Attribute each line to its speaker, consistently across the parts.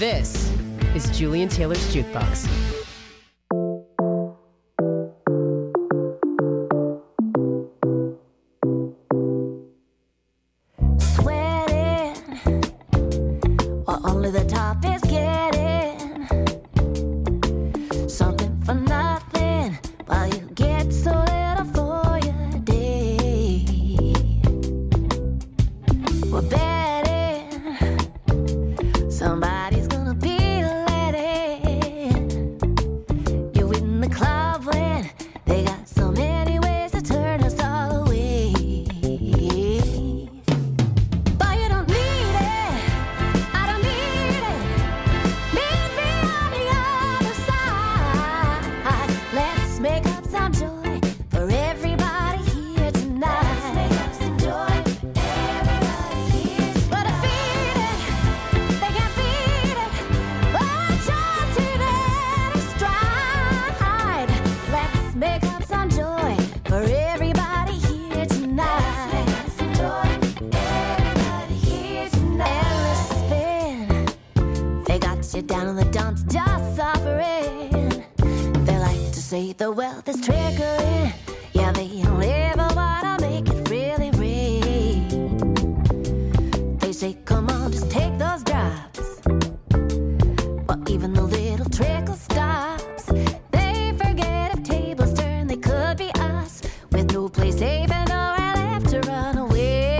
Speaker 1: This is Julian Taylor's Jukebox.
Speaker 2: Only the top is getting something for nothing while you get so little for your day. We're betting somebody's gonna be letting you in the club when they got so many ways to turn us all away. But you don't need it. I don't need it. Meet me on the other side. Let's make up some joy for everybody here tonight. Let's make up some joy for everybody here tonight. But I feed it, they can't feed it. But just hit it a stride. Let's make up some joy for everybody here tonight. Let's make up some joy for everybody here tonight. Endless spin. They got you down in the dumps, just suffering. They like to say the wealth is trickling. Yeah, they never wanna make it really rain. They say, come on, just take those drops. But even the little trickle stops. They forget if tables turn, they could be us. With no place safe and nowhere left to run away.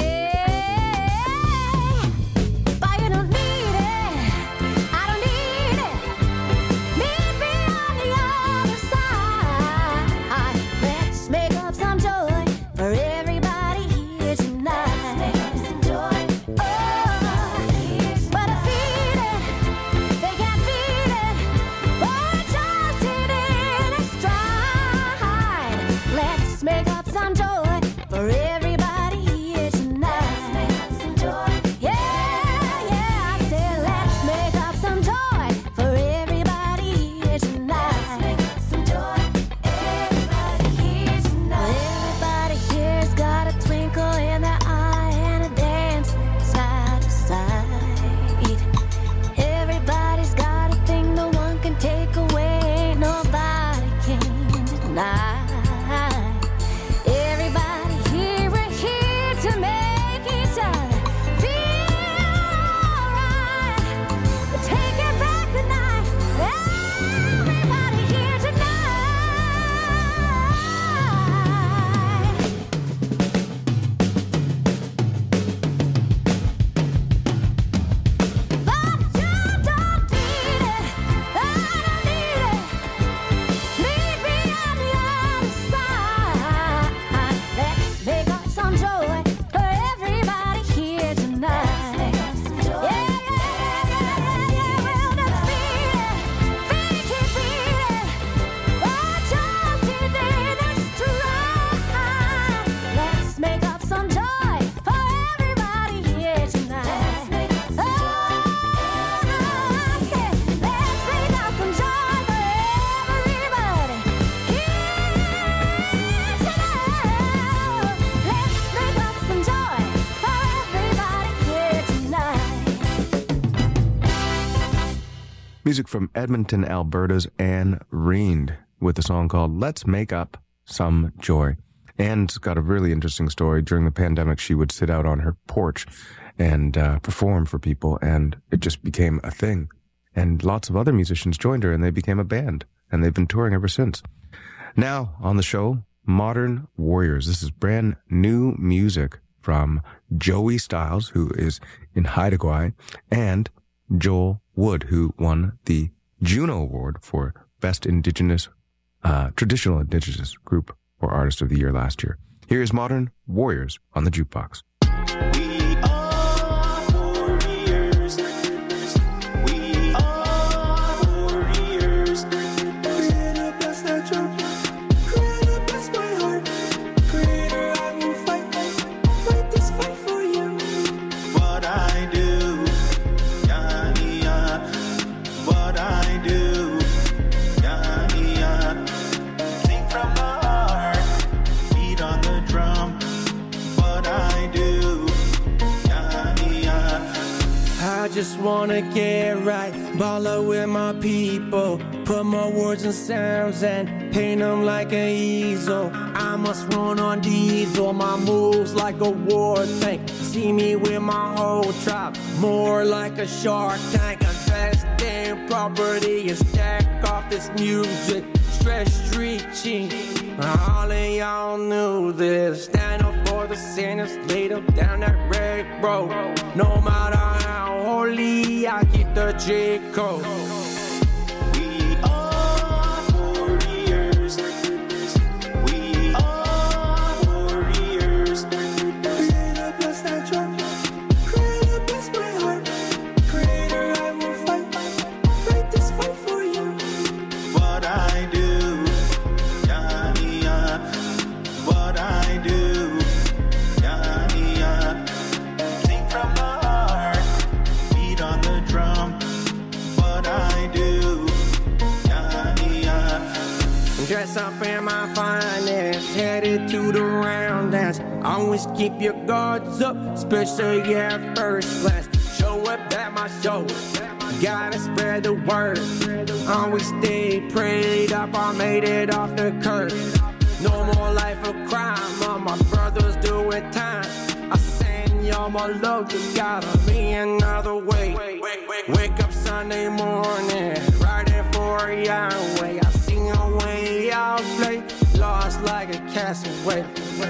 Speaker 2: But you don't need it. I don't need it. Meet me on the other side. Let's make up some joy for everybody here tonight. Let's make up some joy. Oh, but I feed it. They can't feed it. Oh, just hit it a stride. Let's make up some joy for everybody here tonight. Let's make up some joy. Yeah, I said let's make up some joy for everybody here tonight. Let's make up some joy. Everybody here tonight. Everybody here's got a twinkle in their eye and a dance side to side. Everybody's got a thing no one can take away, nobody can deny. Everybody here, we're here to make each other feel alright. We're taking back the night. Everybody here tonight. But you don't need it. I don't need it. Meet me on the other side. Let's make up some joy for everybody here tonight. Let's make up some joy. Yeah. We'll just feed it. Feed it. Oh, just hit it a stride. Let's make up some joy for everybody here tonight. Let's make up some joy. I said, let's make up some joy for everybody here tonight. Let's make up some joy for everybody here tonight.
Speaker 3: Music from Edmonton, Alberta's Anne Reend with a song called Let's Make Up Some Joy. Anne's got a really interesting story. During the pandemic, she would sit out on her porch and perform for people, and it just became a thing. And lots of other musicians joined her, and they became a band, and they've been touring ever since. Now, on the show, Modern Warriors. This is brand new music from Joey Styles, who is in Haida Gwaii, and Joel Wood, who won the Juno Award for Best Indigenous, Traditional Indigenous Group or Artist of the Year last year. Here is Modern Warriors on the Jukebox.
Speaker 4: We are warriors. We are warriors. Creator, bless that drum. Creator, bless my heart. Creator, I will fight this fight for you. What I do, Yania. What I do, Yania. Sing from the heart, beat on the drum. What I do.
Speaker 5: just wanna get right, baller with my people. Put my words in sounds and paint them like an easel. I must run on diesel, my moves like a war tank. See me with my whole tribe, more like a shark tank. Invest in property and stack off this music. Stress reaching, all of y'all knew this. Stand up for the sinners, lay them down that red road. No matter how holy, I keep the J code.
Speaker 4: We are warriors. We are warriors.
Speaker 5: Creator, bless that drum. Creator, bless my heart. Creator, I will fight this fight for you.
Speaker 4: What I do, yeah. What I do, yeah. Sing from the heart, beat on the drum. What I do, yeah.
Speaker 5: Dress up in my finest, headed to the round dance. Always keep your guards up, especially at first class. Show up at my show, gotta spread the word. Always stay prayed up, I made it off the curb. No more life of crime, all my brothers doing time. I send y'all my love, just gotta be another way. Wake up Sunday morning, riding for Yahweh. I sing away, I'll play, lost like a castaway.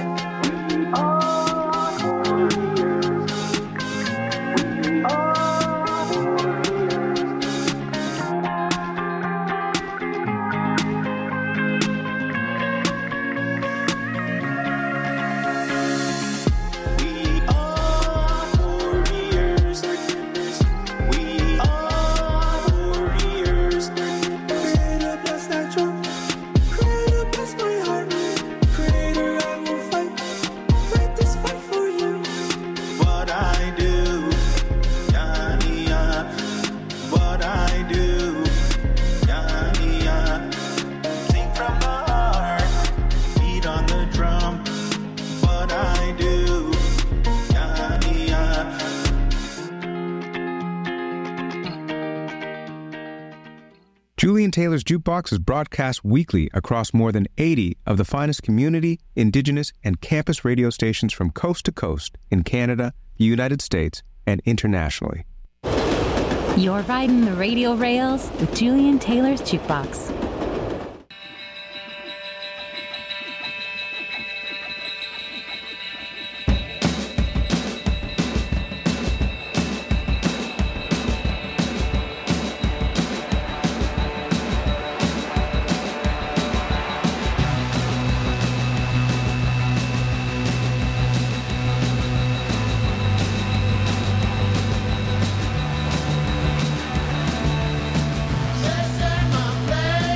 Speaker 4: We are warriors. We are warriors.
Speaker 5: Creator, bless that drum. Creator, bless my heart. Creator, I will fight this fight for you.
Speaker 4: What I do, yeah. What I do, yeah. Sing from the heart, beat on the drum. What I do, yeah.
Speaker 3: Julian Taylor's Jukebox is broadcast weekly across more than 80 of the finest community, indigenous, and campus radio stations from coast to coast in Canada, the United States, and internationally.
Speaker 6: You're riding the radio rails with Julian Taylor's Jukebox.
Speaker 7: Set my play.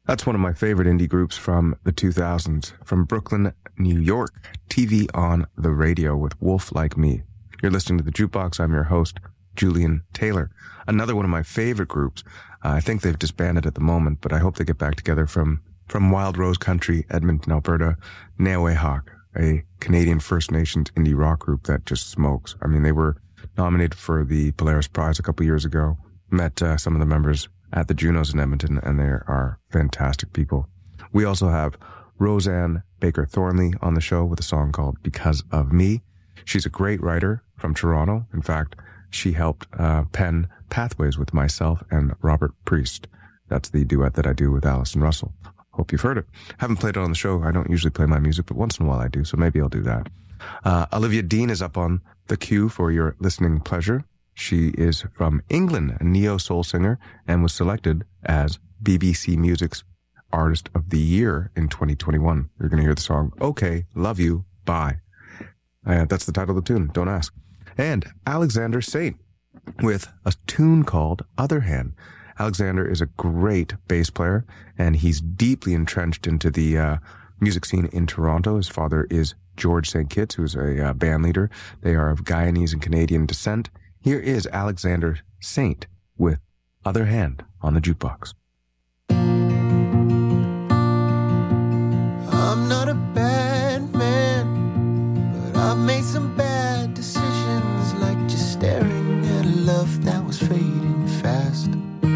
Speaker 3: That's one of my favorite indie groups from the 2000s. From Brooklyn, New York, TV on the Radio with Wolf Like Me. You're listening to The Jukebox. I'm your host, Julian Taylor. Another one of my favorite groups. I think they've disbanded at the moment, but I hope they get back together from Wild Rose Country, Edmonton, Alberta, Nehwahawk, a Canadian First Nations indie rock group that just smokes. I mean, they were nominated for the Polaris Prize a couple years ago. Met some of the members at the Junos in Edmonton, and they are fantastic people. We also have Roseanne Baker Thornley on the show with a song called Because of Me. She's a great writer from Toronto. In fact, she helped pen Pathways with myself and Robert Priest. That's the duet that I do with Alison Russell. Hope you've heard it. Haven't played it on the show. I don't usually play my music, but once in a while I do, so maybe I'll do that. Olivia Dean is up on the queue for your listening pleasure. She is from England, a neo-soul singer, and was selected as BBC Music's Artist of the Year in 2021. You're going to hear the song, Okay, Love You, Bye. That's the title of the tune, don't ask. And Alexander Saint with a tune called Other Hand. Alexander is a great bass player, and he's deeply entrenched into the music scene in Toronto. His father is George St. Kitts, who's a band leader. They are of Guyanese and Canadian descent. Here is Alexander Saint with Other Hand on the Jukebox.
Speaker 7: I'm not a bad man, but I've made some bad decisions, like just staring at a love that was fading fast.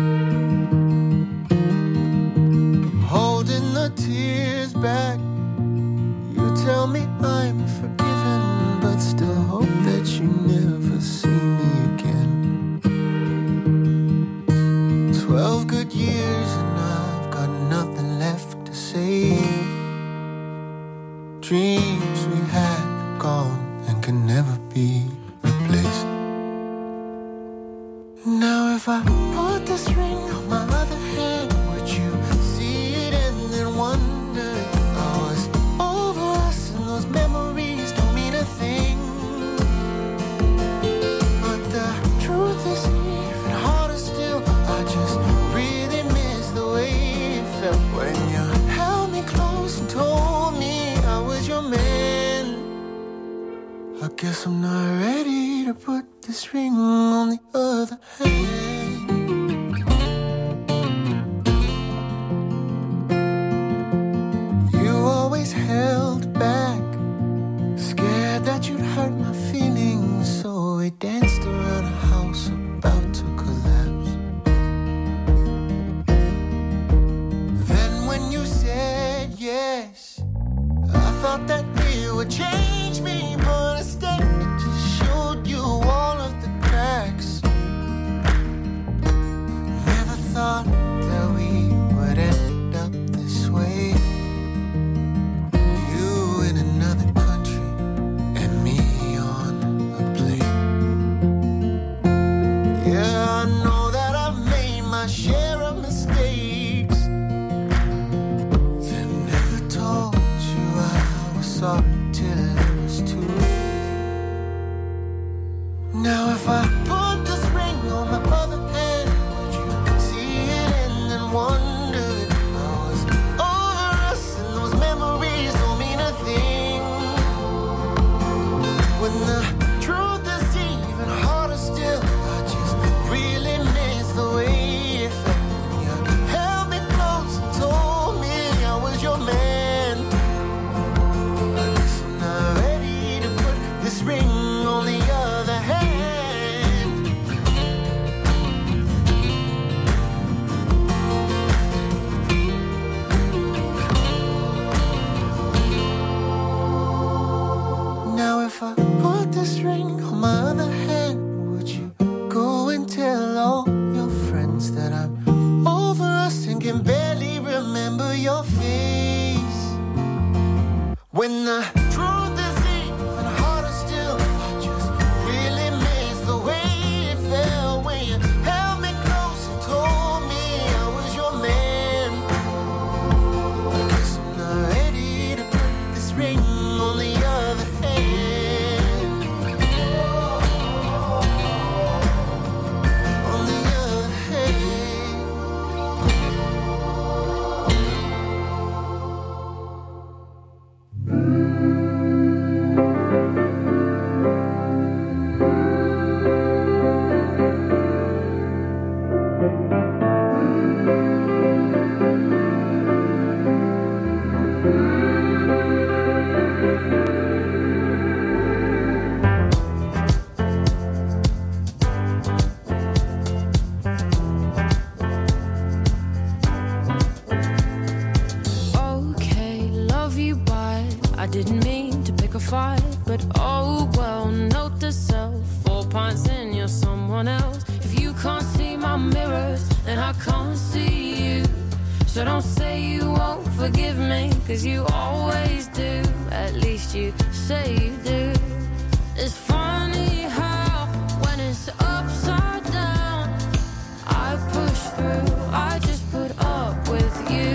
Speaker 7: Holding the tears back, you tell me I'm forgiven, but still hope that you never see me again. 12 good years and I've got nothing left to say. Dreams we had are gone and can never be replaced. Now if I put this ring on my other hand, would you see it and then wonder I was over us and those memories don't mean a thing? But the truth is even harder still. I just really miss the way it felt when you held me close and told me I was your man. I guess I'm not ready to put this ring on the other hand. You always held back, scared that you'd hurt my feelings, so we danced around a house about to collapse. Then when you said yes, I thought that it would change me, but instead it just showed you all of the cracks.
Speaker 8: I can't see you. So don't say you won't forgive me, 'cause you always do. At least you say you do. It's funny how when it's upside down, I push through, I just put up with you.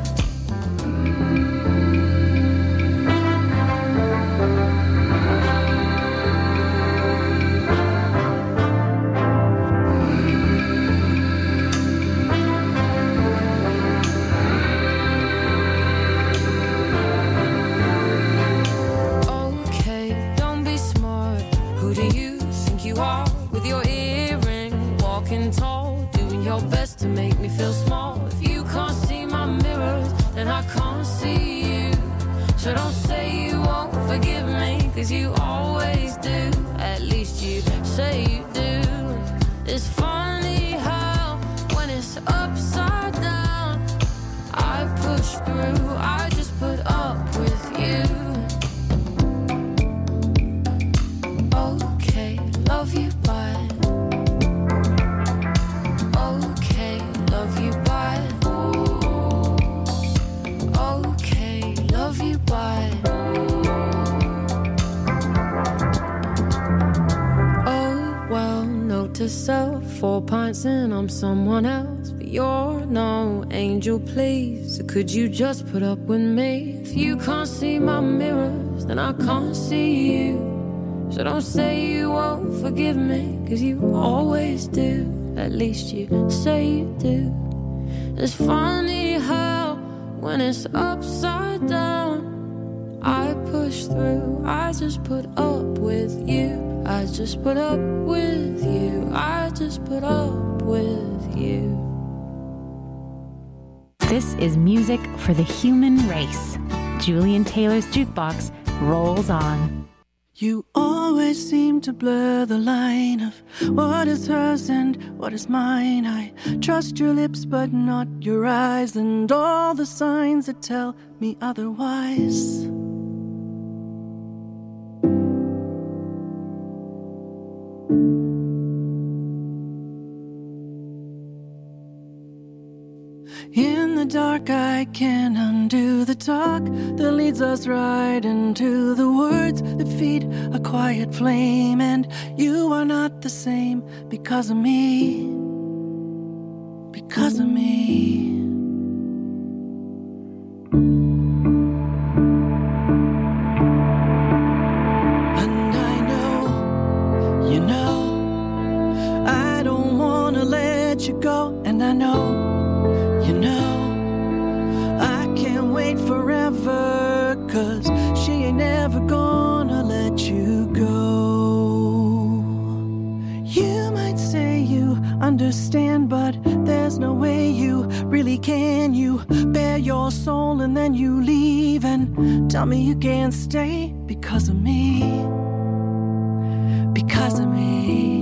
Speaker 8: With your earring, walking tall, doing your best to make me feel small. If you can't see my mirrors, then I can't see you. So don't say you won't forgive me, 'cause you always do. At least you say you do. It's funny how when it's upside down, I push through, I just put up with you. Okay, love you, bye. Okay, love you, bye. Okay, love you, bye. Oh, well, note to self, 4 pints in, I'm someone else. But you're no angel, please. So could you just put up with me? If you can't see my mirrors, then I can't see you. So don't say you won't forgive me, 'cause you always do. At least you say you do. It's funny how when it's upside down, I push through, I just put up with you. I just put up with you. I just put up with you.
Speaker 6: This is music for the human race. Julian Taylor's Jukebox rolls on.
Speaker 9: You always seem to blur the line of what is hers and what is mine. I trust your lips but not your eyes, and all the signs that tell me otherwise. In the dark I can undo the talk that leads us right into the words that feed a quiet flame. And you are not the same because of me. Because of me. And I know, you know, I don't wanna let you go. And I know, you know, I can't wait forever, 'cause she ain't never gonna let you go. You might say you understand, but there's no way you really can. You bare your soul and then you leave and tell me you can't stay because of me. Because of me.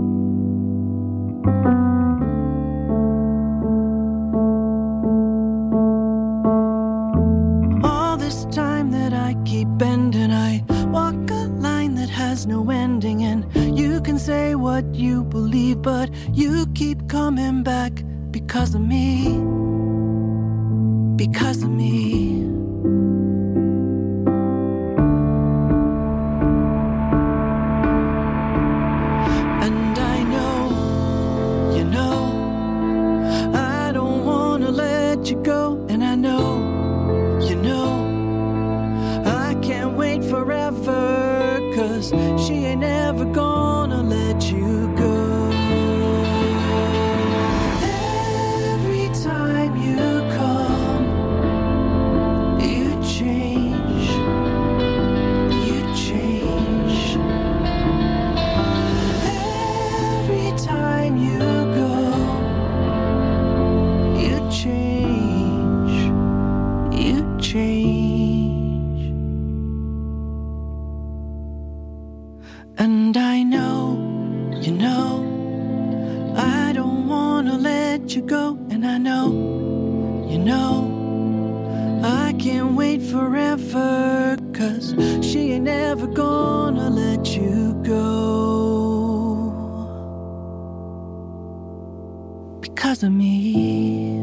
Speaker 9: Bending, I walk a line that has no ending, and you can say what you believe, but you keep coming back because of me. Because of me. And I know, you know, I don't wanna let you go, and I know, you know, can't wait forever, 'cause she ain't never gonna let you go. Every time you come, you change, you change. Every time you go, you change, you change. And I know, you know, I don't wanna let you go. And I know, you know, I can't wait forever, 'cause she ain't never gonna let you go. because of me.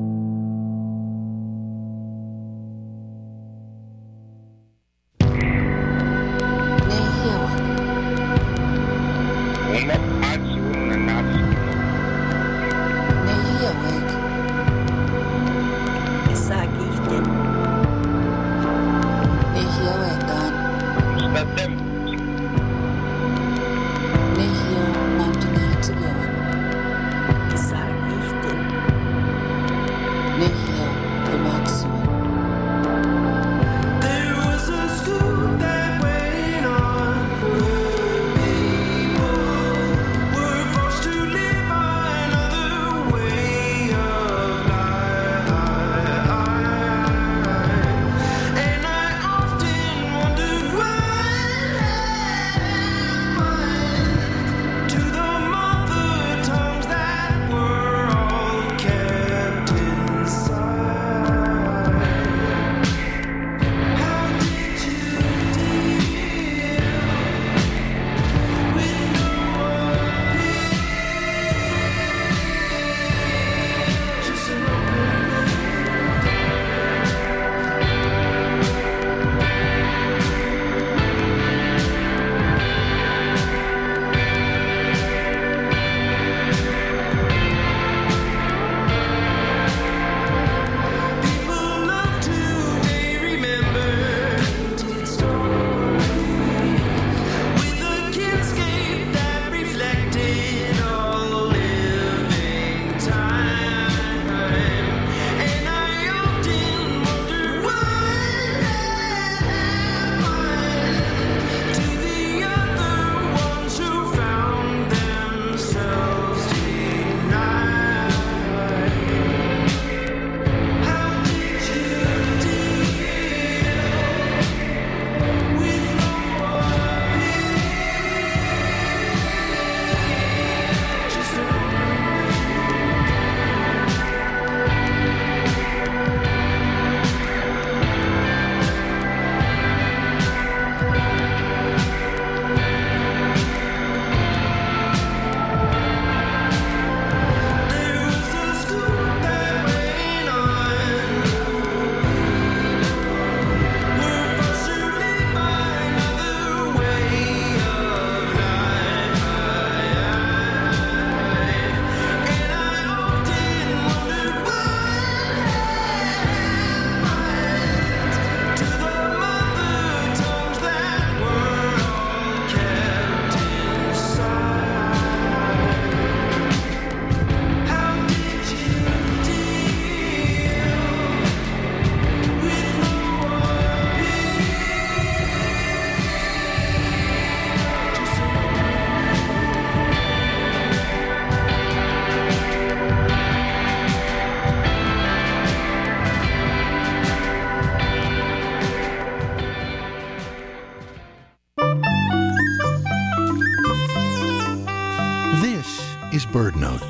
Speaker 10: Bird Note.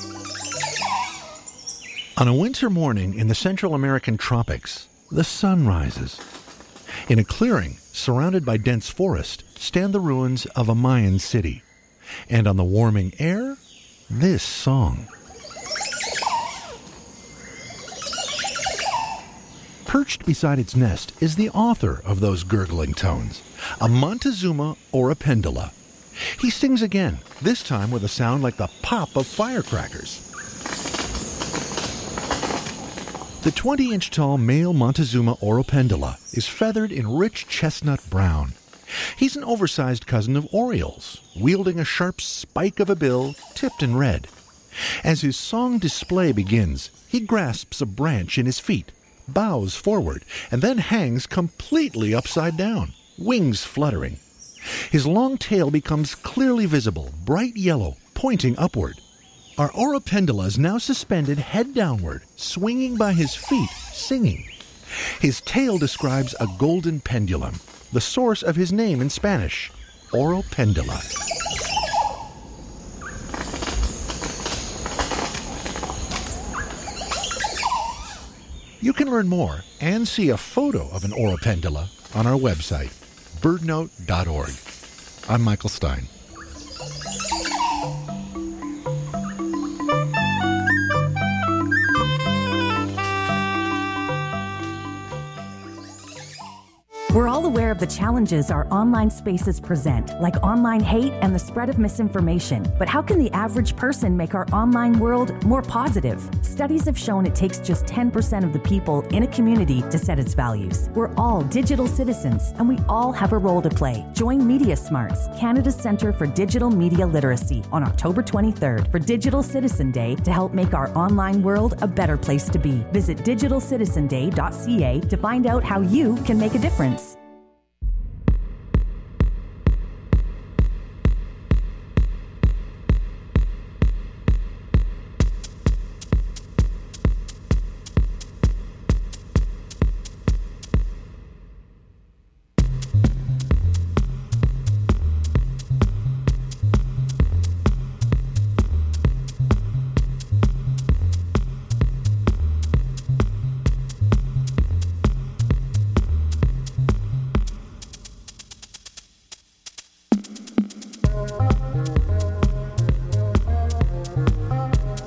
Speaker 10: On a winter morning in the Central American tropics, the sun rises. In a clearing surrounded by dense forest stand the ruins of a Mayan city. And on the warming air, this song. Perched beside its nest is the author of those gurgling tones, a Montezuma Oropendola. He sings again, this time with a sound like the pop of firecrackers. The 20-inch tall male Montezuma Oropendola is feathered in rich chestnut brown. He's an oversized cousin of Orioles, wielding a sharp spike of a bill tipped in red. As his song display begins, he grasps a branch in his feet, bows forward, and then hangs completely upside down, wings fluttering. His long tail becomes clearly visible, bright yellow, pointing upward. Our Oropendola is now suspended head downward, swinging by his feet, singing. His tail describes a golden pendulum, the source of his name in Spanish, Oropendola. You can learn more and see a photo of an Oropendola on our website, birdnote.org. I'm Michael Stein.
Speaker 11: aware of the challenges our online spaces present, like online hate and the spread of misinformation. But how can the average person make our online world more positive? Studies have shown it takes just 10% of the people in a community to set its values. We're all digital citizens, and we all have a role to play. Join Media Smarts, Canada's Centre for Digital Media Literacy, on October 23rd for Digital Citizen Day to help make our online world a better place to be. Visit digitalcitizenday.ca to find out how you can make a difference.